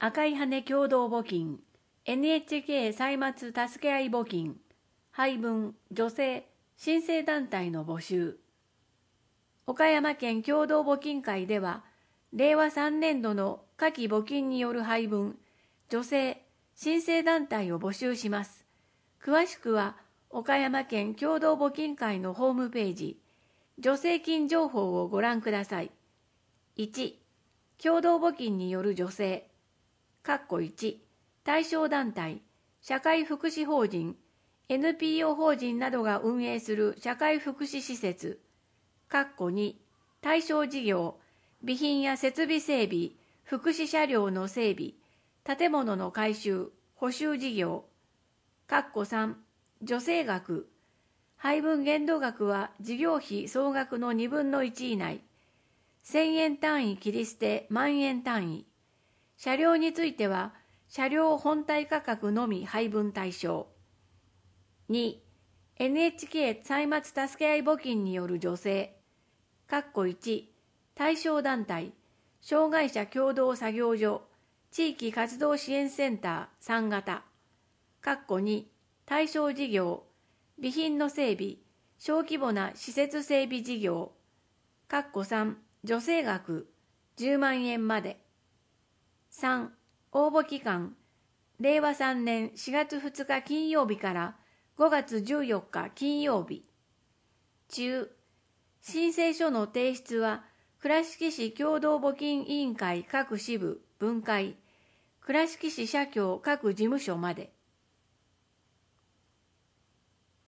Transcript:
赤い羽共同募金、NHK 歳末助け合い募金、配分、女性、新生団体の募集。岡山県共同募金会では、令和3年度の夏季募金による配分、女性、新生団体を募集します。詳しくは、岡山県共同募金会のホームページ、助成金情報をご覧ください。1、共同募金による助成。1、対象団体、社会福祉法人、NPO 法人などが運営する社会福祉施設。2、対象事業、備品や設備整備、福祉車両の整備、建物の改修、補修事業。3、助成額。配分限度額は事業費総額の2分の1以内。1000円単位切り捨て万円単位。車両については、車両本体価格のみ配分対象。2、NHK 歳末助け合い募金による助成。1、対象団体、障害者共同作業所、地域活動支援センター3型。2、対象事業、備品の整備、小規模な施設整備事業。3、助成額、10万円まで。3、応募期間、令和3年4月2日金曜日から5月14日金曜日。中、申請書の提出は、倉敷市共同募金委員会各支部分会、倉敷市社協各事務所まで。